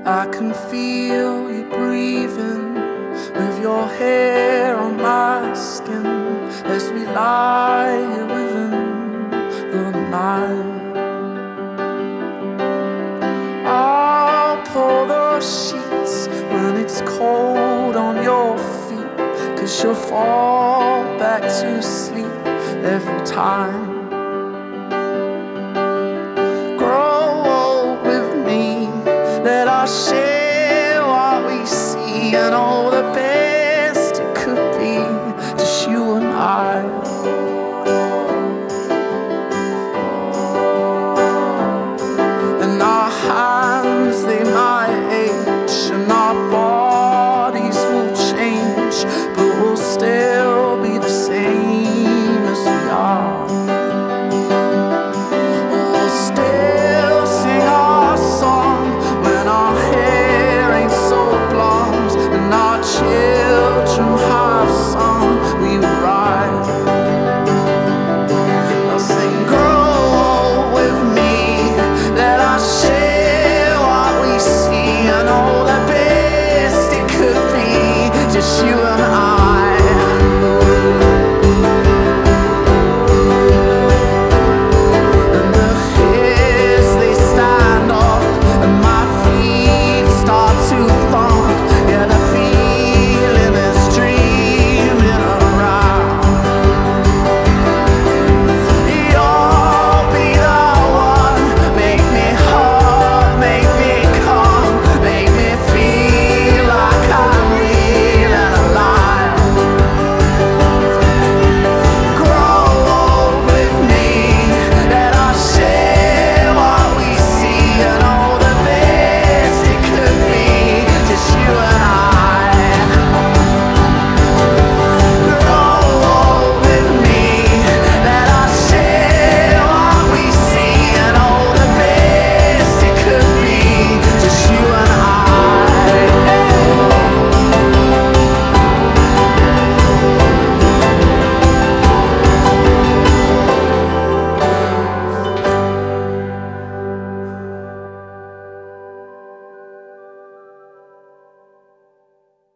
I can feel you breathing with your hair on my skin as we lie here within the night. I'll pull the sheets when it's cold on your feet, 'cause you'll fall back to sleep every time. Grow old with me, let us share what we see and all the pain